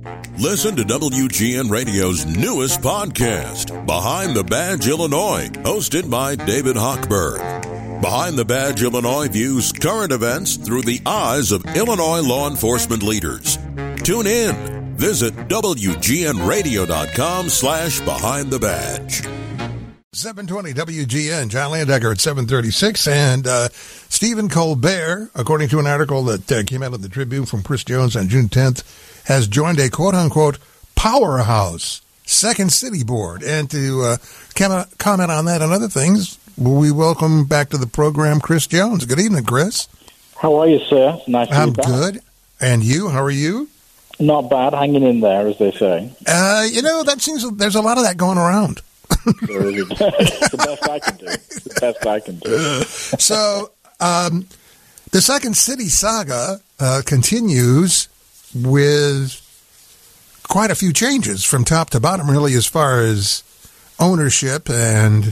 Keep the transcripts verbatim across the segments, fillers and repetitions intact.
Listen to W G N Radio's newest podcast, Behind the Badge Illinois, hosted by David Hochberg. Behind the Badge Illinois views current events through the eyes of Illinois law enforcement leaders. Tune in. Visit W G N radio dot com slash behind the badge. seven twenty W G N, John Landecker at seven thirty-six, and uh, Stephen Colbert, according to an article that uh, came out of the Tribune from Chris Jones on June tenth, has joined a quote-unquote powerhouse Second City board. And to uh, com- comment on that and other things, we welcome back to the program Chris Jones. Good evening, Chris. How are you, sir? Nice to I'm be back. good. And you? How are you? Not bad, hanging in there, as they say. Uh, you know, that seems there's a lot of that going around. It's the best I can do. It's the best I can do. So, um, the Second City saga uh, continues with quite a few changes from top to bottom, really, as far as ownership and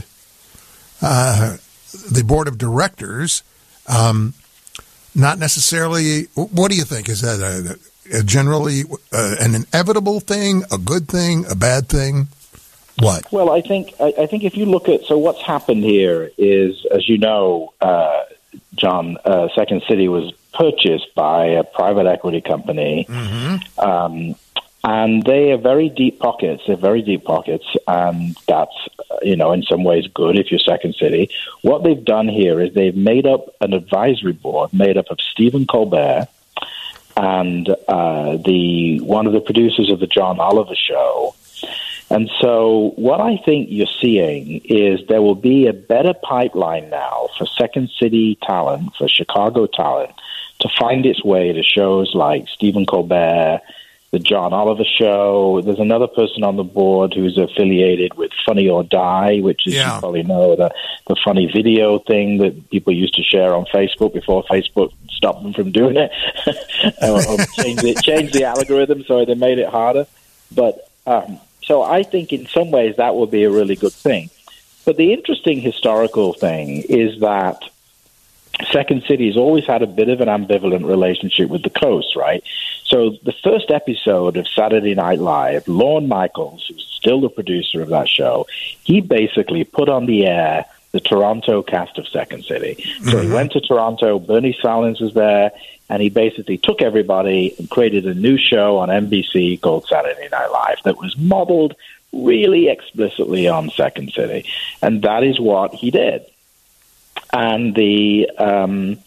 uh, the board of directors. Um, not necessarily. What do you think? Is that a, a generally uh, an inevitable thing, a good thing, a bad thing? What? Well, I think I, I think if you look at so what's happened here is, as you know, uh, John, uh, Second City was purchased by a private equity company, mm-hmm. um, and they have very deep pockets. They're very deep pockets, and that's uh, you know in some ways good if you're Second City. What they've done here is they've made up an advisory board made up of Stephen Colbert and uh, the one of the producers of the John Oliver Show. And so what I think you're seeing is there will be a better pipeline now for Second City talent, for Chicago talent, to find its way to shows like Stephen Colbert, the John Oliver Show. There's another person on the board who's affiliated with Funny or Die, which is, yeah. you probably know, the, the funny video thing that people used to share on Facebook before Facebook stopped them from doing it. or, or changed, it, changed the algorithm, so they made it harder. But... Um, So I think in some ways that will be a really good thing. But the interesting historical thing is that Second City has always had a bit of an ambivalent relationship with the coast, right? So the first episode of Saturday Night Live, Lorne Michaels, who's still the producer of that show, he basically put on the air the Toronto cast of Second City. So mm-hmm. he went to Toronto, Bernie Sahlins was there, and he basically took everybody and created a new show on N B C called Saturday Night Live that was modeled really explicitly on Second City. And that is what he did. And the um,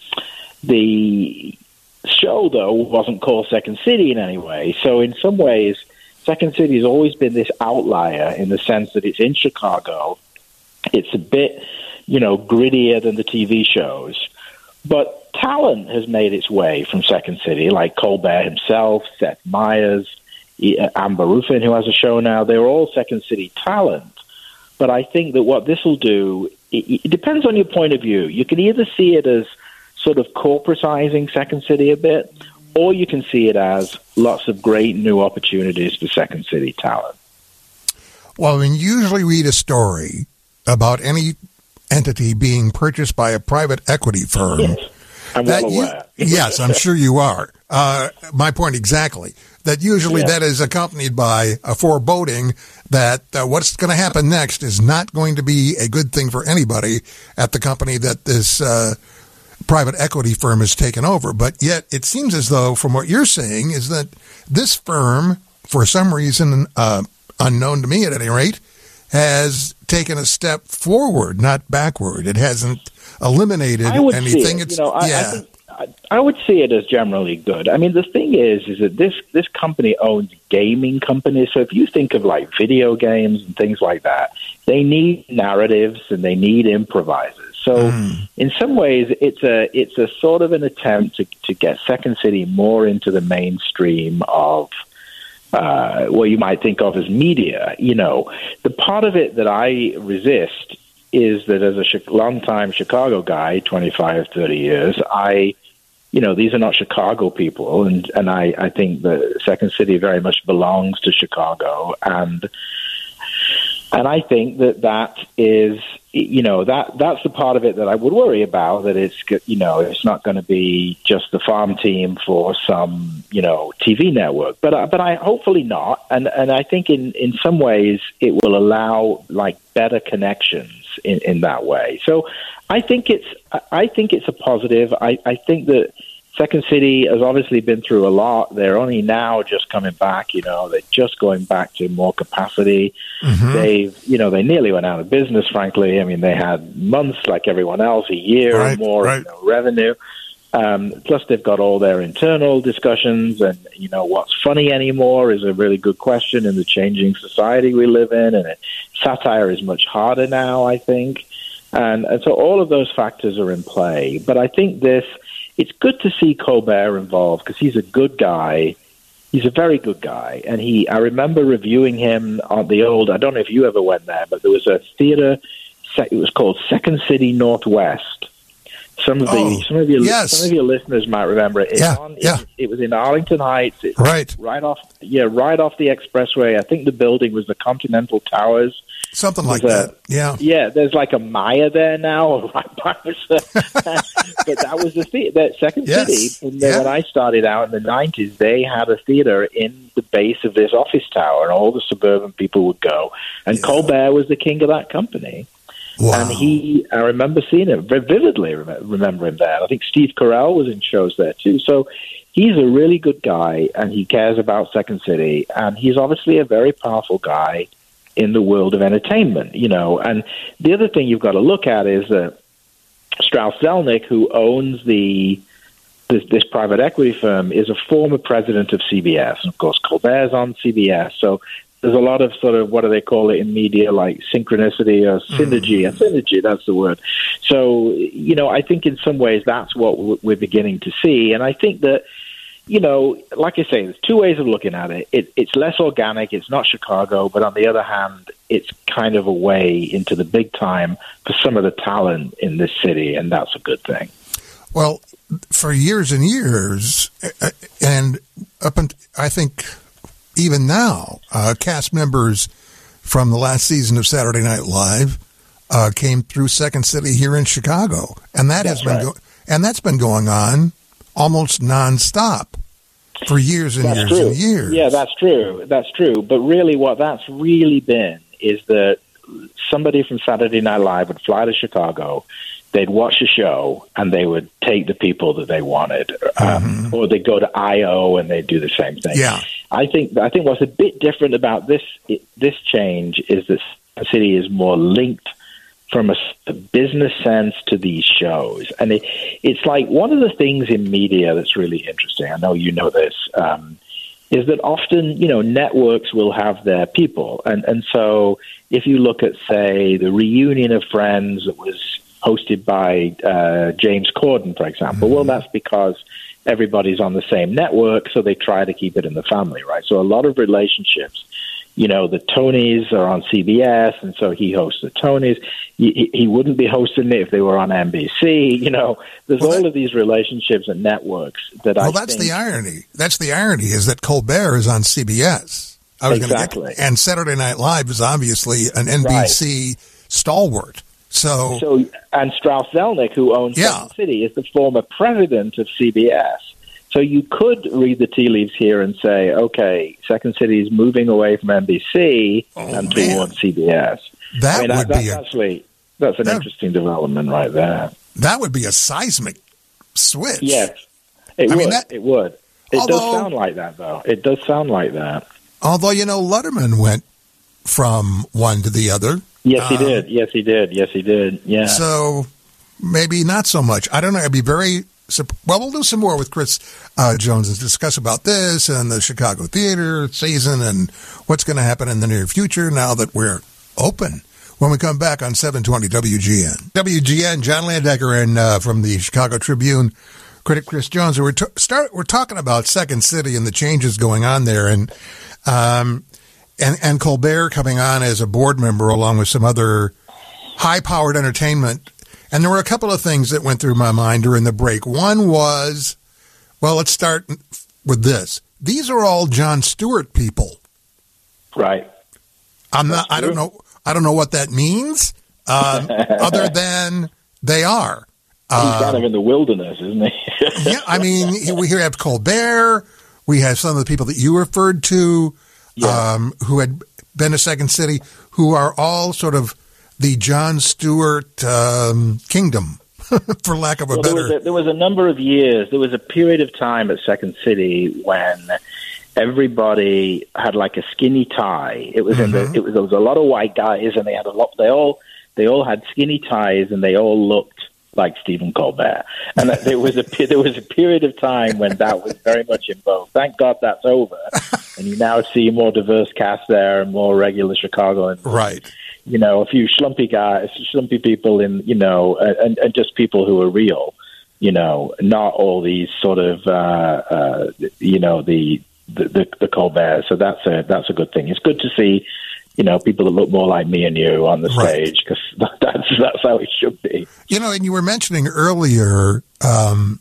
the show, though, wasn't called Second City in any way. So in some ways, Second City has always been this outlier in the sense that it's in Chicago. It's a bit, you know, grittier than the T V shows. But talent has made its way from Second City, like Colbert himself, Seth Meyers, Amber Ruffin, who has a show now. They're all Second City talent. But I think that what this will do, it, it depends on your point of view. You can either see it as sort of corporatizing Second City a bit, or you can see it as lots of great new opportunities for Second City talent. Well, I mean, usually read a story about any entity being purchased by a private equity firm. Yes, I'm that well aware. You, yes, I'm sure you are. Uh, my point exactly. That usually yeah. that is accompanied by a foreboding that uh, what's going to happen next is not going to be a good thing for anybody at the company that this uh, private equity firm has taken over. But yet it seems as though, from what you're saying, is that this firm, for some reason uh, unknown to me at any rate, has taken a step forward, not backward. It hasn't eliminated I would anything. See it. It's, you know, I, yeah. I, think, I, I would see it as generally good. I mean, the thing is, is that this, this company owns gaming companies. So if you think of like video games and things like that, they need narratives and they need improvisers. So mm. in some ways, it's a it's a sort of an attempt to, to get Second City more into the mainstream of Uh, what you might think of as media. You know, the part of it that I resist is that as a long-time Chicago guy, twenty-five, thirty years, I, you know, these are not Chicago people, and, and I, I think that Second City very much belongs to Chicago, and and I think that that is you know, that that's the part of it that I would worry about, that it's, you know, it's not going to be just the farm team for some, you know, T V network. But, uh, but I hopefully not. And, and I think in, in some ways it will allow, like, better connections in, in that way. So I think it's, I think it's a positive. I, I think that Second City has obviously been through a lot. They're only now just coming back, you know, they're just going back to more capacity. Mm-hmm. They've, you know, they nearly went out of business, frankly. I mean, they had months like everyone else, a year right, or more right. you know, revenue. Um, plus, they've got all their internal discussions, and, you know, what's funny anymore is a really good question in the changing society we live in, and it, satire is much harder now, I think. And, and so all of those factors are in play. But I think this... It's good to see Colbert involved because he's a good guy. He's a very good guy. And he, I remember reviewing him on the old, I don't know if you ever went there, but there was a theater, it was called Second City Northwest. Some of the oh, some of your yes. some of your listeners might remember it. It's yeah, on, yeah. It, it was in Arlington Heights. It's right. Right off yeah, right off the expressway. I think the building was the Continental Towers. Something like a, that, yeah. Yeah, there's like a Maya there now, right by but that was the theater, that Second yes. City. And then yeah. when I started out in the nineties, they had a theater in the base of this office tower, and all the suburban people would go. And yeah. Colbert was the king of that company. Wow. And he, I remember seeing him, very vividly remember him there. I think Steve Carell was in shows there too. So he's a really good guy, and he cares about Second City, and he's obviously a very powerful guy in the world of entertainment, you know. And the other thing you've got to look at is that Strauss Zelnick, who owns the this, this private equity firm, is a former president of C B S. And of course, Colbert's on C B S, so there's a lot of sort of, what do they call it in media, like synchronicity or synergy. Mm. Synergy, that's the word. So, you know, I think in some ways that's what we're beginning to see. And I think that, you know, like I say, there's two ways of looking at it. it. It's less organic. It's not Chicago. But on the other hand, it's kind of a way into the big time for some of the talent in this city, and that's a good thing. Well, for years and years, and up until, I think even now, uh, cast members from the last season of Saturday Night Live uh, came through Second City here in Chicago, and that that's has been right. go- and that's been going on almost nonstop for years and that's years true. and years. Yeah, that's true. That's true. But really what that's really been is that somebody from Saturday Night Live would fly to Chicago, they'd watch a show, and they would take the people that they wanted. Um, mm-hmm. Or they'd go to I O and they'd do the same thing. Yeah. I think I think what's a bit different about this this change is that the city is more linked from a, a business sense to these shows. And it, it's like one of the things in media that's really interesting, I know you know this, um, is that often, you know, networks will have their people. And, and so if you look at, say, the reunion of Friends that was hosted by uh, James Corden, for example, mm-hmm. well, that's because everybody's on the same network, so they try to keep it in the family, right? So a lot of relationships, you know, the Tonys are on C B S, and so he hosts the Tonys. He, he wouldn't be hosting it if they were on N B C. You know, there's well, all that, of these relationships and networks that well, I Well, that's think, the irony. That's the irony is that Colbert is on C B S. I was exactly. Get, and Saturday Night Live is obviously an N B C right. stalwart. So, so and Strauss Zelnick, who owns yeah. Second City, is the former president of C B S. So you could read the tea leaves here and say, okay, Second City is moving away from N B C oh, and towards C B S. That I mean, would that, be that's a, actually that's an that, interesting development right there. That would be a seismic switch. Yes, it I would. Mean, that, it would. It although, does sound like that, though. It does sound like that. Although, you know, Letterman went from one to the other. Yes, he um, did. Yes, he did. Yes, he did. Yeah. So maybe not so much. I don't know. I'd be very well. We'll do some more with Chris uh, Jones and discuss about this and the Chicago theater season and what's going to happen in the near future now that we're open. When we come back on seven twenty W G N, W G N, John Landecker and uh, from the Chicago Tribune, critic Chris Jones. We're t- start. We're talking about Second City and the changes going on there, and um. And, and Colbert coming on as a board member along with some other high-powered entertainment. And there were a couple of things that went through my mind during the break. One was, well, let's start with this. These are all Jon Stewart people. Right. I'm not, I don't know, I don't know what that means, um, other than they are. He's Um, kind of in the wilderness, isn't he? yeah, I mean, we here have Colbert. We have some of the people that you referred to, Yeah. um, who had been to Second City, who are all sort of the Jon Stewart um, kingdom, for lack of a well, there better. was a, there was a number of years. There was a period of time at Second City when everybody had like a skinny tie. It was in Mm-hmm. the. It was there was a lot of white guys, and they had a lot. They all they all had skinny ties, and they all looked like Stephen Colbert. And that there was a pe- there was a period of time when that was very much in vogue. Thank God that's over, and you now see a more diverse cast there and more regular Chicagoans. Right. You know, a few schlumpy guys, schlumpy people in, you know, and, and just people who are real, you know, not all these sort of, uh, uh, you know, the, the, the, the Colbert. So that's a, that's a good thing. It's good to see, you know, people that look more like me and you on the Right. stage, because that's, that's how it should be. You know, and you were mentioning earlier, um,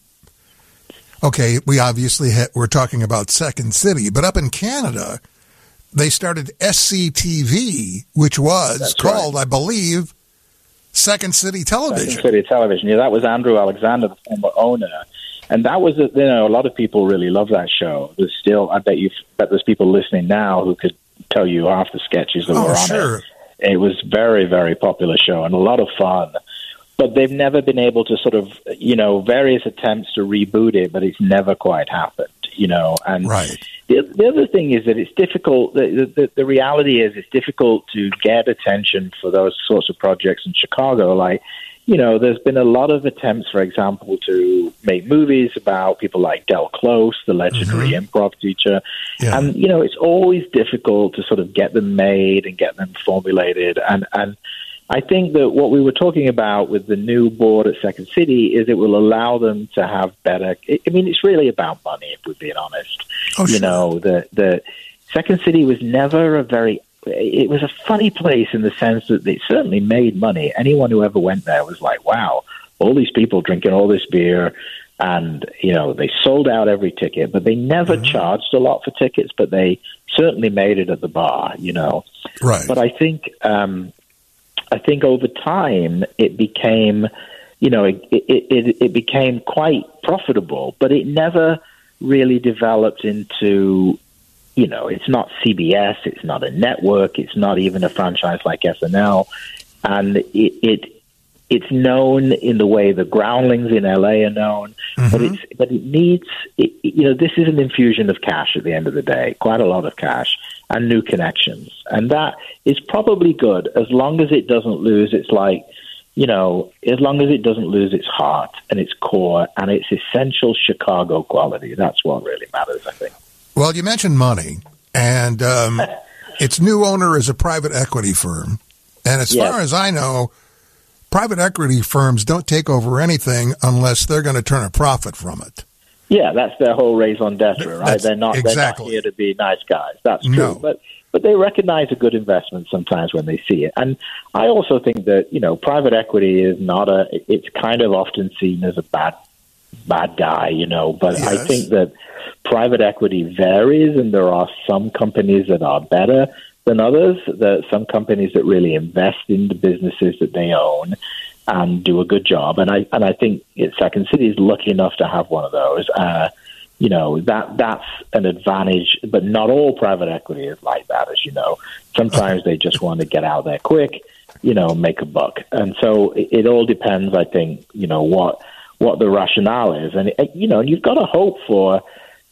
okay, we obviously ha- we're talking about Second City, but up in Canada, they started S C T V, which was That's called, right. I believe, Second City Television. Second City Television. Yeah, that was Andrew Alexander, the former owner. And that was, a, you know, a lot of people really love that show. There's still, I bet you, bet there's people listening now who could tell you half the sketches that Oh, were on sure. it. It was very, very popular show and a lot of fun. But they've never been able to sort of, you know, various attempts to reboot it, but it's never quite happened, you know. And Right. the, the other thing is that it's difficult. The, the, the reality is it's difficult to get attention for those sorts of projects in Chicago. Like, you know, there's been a lot of attempts, for example, to make movies about people like Del Close, the legendary Mhm. improv teacher. Yeah. And, you know, it's always difficult to sort of get them made and get them formulated. And, and I think that what we were talking about with the new board at Second City is it will allow them to have better. I mean, it's really about money, if we're being honest. Oh, you sure. know, the the Second City was never a very. It was a funny place in the sense that it certainly made money. Anyone who ever went there was like, wow, all these people drinking all this beer. And, you know, they sold out every ticket, but they never Mm-hmm. charged a lot for tickets, but they certainly made it at the bar, you know. Right. But I think um, I think over time it became, you know, it, it, it, it became quite profitable, but it never really developed into, you know, it's not C B S, it's not a network, it's not even a franchise like S N L, and it, it it's known in the way the Groundlings in L A are known, Mm-hmm. but it's but it needs, it, you know, this is an infusion of cash at the end of the day, quite a lot of cash and new connections, and that is probably good as long as it doesn't lose its like, you know, as long as it doesn't lose its heart and its core and its essential Chicago quality. That's what really matters, I think. Well, you mentioned money, and um, its new owner is a private equity firm. And as Yeah. far as I know, private equity firms don't take over anything unless they're going to turn a profit from it. Yeah, that's their whole raison d'etre, right? That's They're not exactly. they're not here to be nice guys. That's true. No. But but they recognize a good investment sometimes when they see it. And I also think that, you know, private equity is not a it's kind of often seen as a bad bad guy, you know, but I Yes. think that private equity varies, and there are some companies that are better than others. There are some companies that really invest in the businesses that they own and do a good job. And I and I think Second City is lucky enough to have one of those. Uh, you know, that that's an advantage, but not all private equity is like that, as you know. Sometimes they just want to get out there quick, you know, make a buck. And so it, it all depends, I think, you know, what what the rationale is. And, it, you know, you've got to hope for,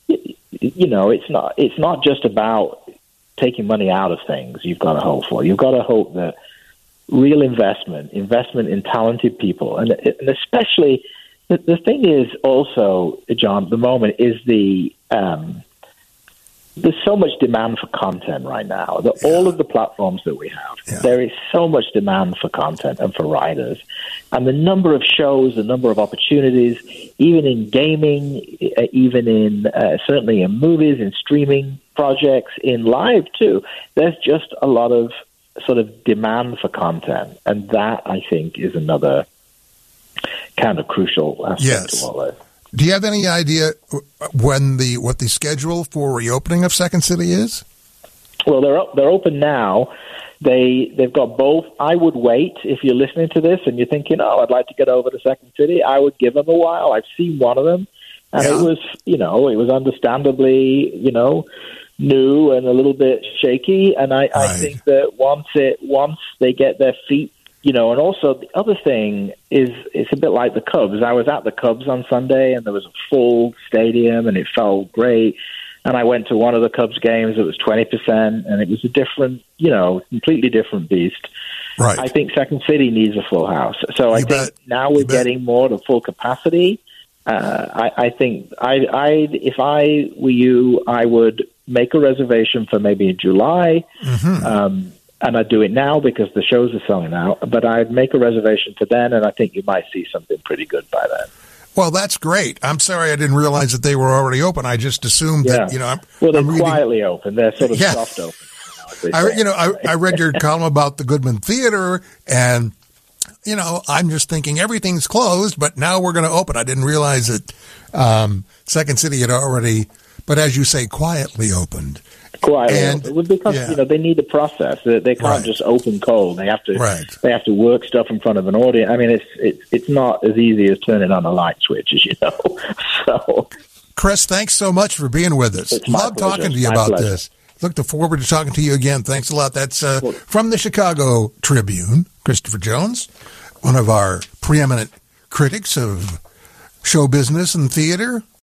you know, it's not it's not just about taking money out of things you've got to hope for. You've got to hope that real investment, investment in talented people, and, and especially the, the thing is also, John, at the moment is the um, there's so much demand for content right now. The, Yeah. all of the platforms that we have, Yeah. there is so much demand for content and for writers, and the number of shows, the number of opportunities, even in gaming, uh, even in uh, certainly in movies, in streaming projects, in live too. There's just a lot of sort of demand for content, and that I think is another kind of crucial aspect Yes. to all this. Do you have any idea when the what the schedule for reopening of Second City is? Well, they're up, they're open now. They they've got both. I would wait if you're listening to this and you're thinking, oh, I'd like to get over to Second City. I would give them a while. I've seen one of them, and yeah. it was you know it was understandably you know new and a little bit shaky. And I, right. I think that once it once they get their feet, you know, and also the other thing is it's a bit like the Cubs. I was at the Cubs on Sunday, and there was a full stadium, and it felt great. And I went to one of the Cubs games. It was twenty percent, and it was a different, you know, completely different beast. Right. I think Second City needs a full house. So I you think bet. now we're you getting bet. more to full capacity. Uh, I, I think I, I, if I were you, I would make a reservation for maybe in July, mm-hmm. um, and I'd do it now because the shows are selling out. But I'd make a reservation for then, and I think you might see something pretty good by then. Well, that's great. I'm sorry I didn't realize that they were already open. I just assumed yeah. that, you know, I'm, well, they're I'm reading, quietly open. They're sort of yeah. soft open. I, you know, I, I read your column about the Goodman Theater, and, you know, I'm just thinking everything's closed, but now we're going to open. I didn't realize that um, Second City had already, but as you say, quietly opened. Quietly and, open. Because, yeah. you know, they need the process. They, they can't right. just open cold. They have to right. They have to work stuff in front of an audience. I mean, it's, it's, it's not as easy as turning on a light switch, as you know. So, Chris, thanks so much for being with us. Love pleasure. talking to you my about pleasure. this. Look forward to talking to you again. Thanks a lot. That's uh, from the Chicago Tribune, Christopher Jones, one of our preeminent critics of show business and theater.